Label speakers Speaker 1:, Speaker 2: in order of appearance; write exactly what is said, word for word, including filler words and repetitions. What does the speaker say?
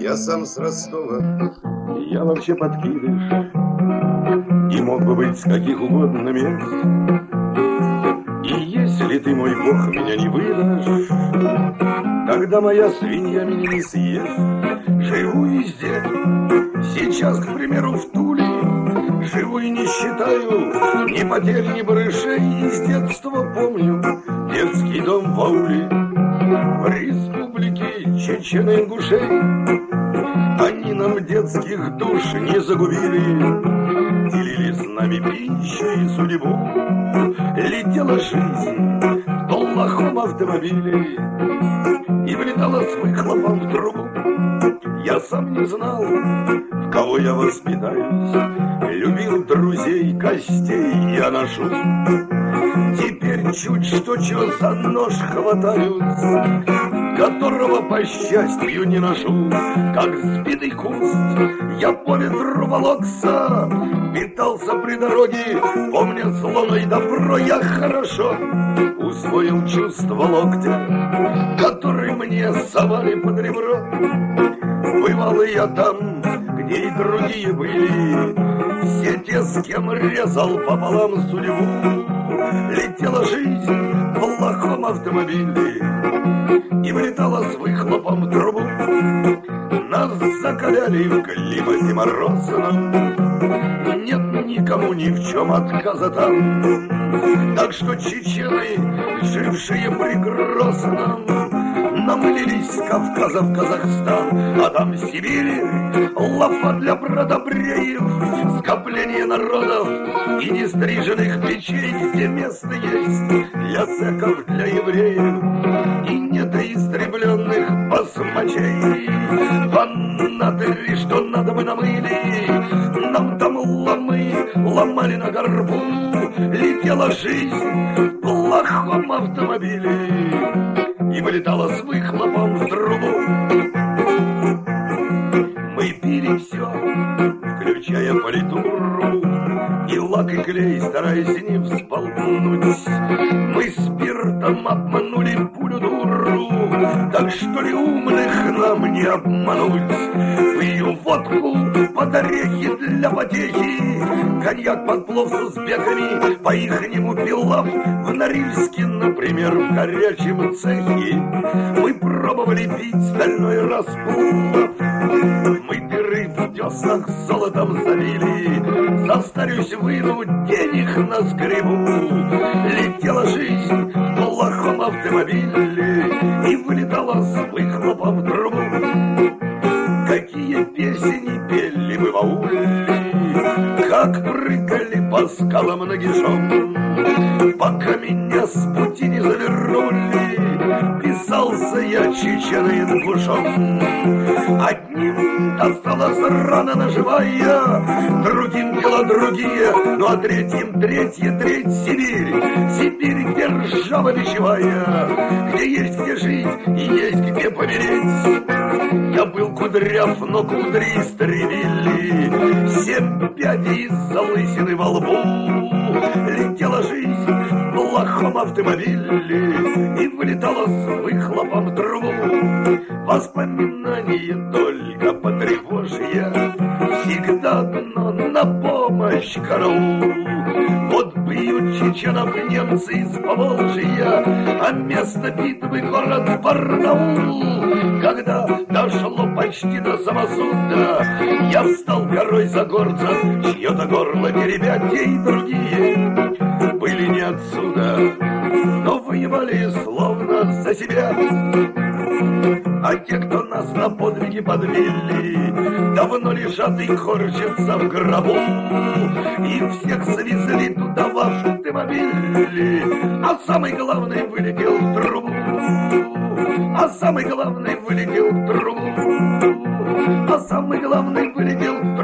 Speaker 1: Я сам с Ростова.
Speaker 2: Я вообще подкидыш. И мог бы быть с каких угодно мест. И если ты, мой бог, меня не выдашь, тогда моя свинья меня не съест. Живу везде. Сейчас, к примеру, в Туле. Живу и не считаю ни потерь, ни барышей. Из детства помню детский дом в ауле. В республике чечено-ингушей. Они нам детских душ не загубили. Делили с нами пищу и судьбу. Летела жизнь в плохом автомобиле и влетала с выхлопом в трубу. Я сам не знал, в кого я воспитаюсь. Любил друзей, гостей я ношу. Теперь чуть что, чё за нож хватаюсь, которого, по счастью, не ношу. Как сбитый куст я по ветру волокся, питался при дороге, помня зло, но и добро. Я хорошо усвоил чувство локтя, который мне совали под ребро. Бывал и я там, где и другие были, все те, с кем резал пополам судьбу. Летела жизнь в плохом автомобиле и влетала с выхлопом в трубу. Нас закаляли в климате морозном, нет никому ни в чем отказа там. Так что чечены, жившие при Грозном, намылились с Кавказа в Казахстан, а там Сибирь, лафа для бродобреев, скопление народов и нестриженных печей, где место есть для зэков, для евреев и недоистребленных басмачей. Фанаты, что надо, мы намыли, нам там ломы ломали на горбу. Летела жизнь в плохом автомобиле и вылетала с выхлопом в трубу. Мы пили все, включая политуру, и лак, и клей, стараясь не всполнуть. Мы спиртом обманули пулю дуру, так что ли умных нам не обмануть. Пью водку под орехи для потехи, коньяк под плов с узбеками, по-ихнему пилав в Норильске, например, в горячем цехе. Мы пробовали пить стальной распулов, мы дыры в деснах золотом забили, состарюсь вынуть денег на скребу. Летела жизнь в плохом автомобиле и вылетала с выхлопом в трубу. Какие песни пели мы в ауле, как прыгали по скалам нагишом, пока меня с пути не завернули, писался я чечено-ингушом. Одним досталась рана наживая, другим дела другие, ну а третьим третья треть Сибирь. Сибирь держава бичевая, где есть где жить и есть где помереть. Я был кудряв, но кудри истребили, семь пядей из-за лысины во лбу. Летела жизнь в плохом автомобиле и вылетала с выхлопом в трубу. Воспоминания только потревожья, всегда одно на помощь караул. Вот бьют чеченов немцы из Поволжья, а место битвы город Барнаул. Когда дошло почти до самосуда, я встал горой за горцев, чье-то горло теребя. Те и другие были не отсюда, но воевали словно за себя. А те, кто нас на подвиги подвели, давно лежат и корчатся в гробу. И всех завезли туда в автомобиле, а самый главный вылетел в трубу. А самый главный вылетел в трубу. А самый главный вылетел в трубу.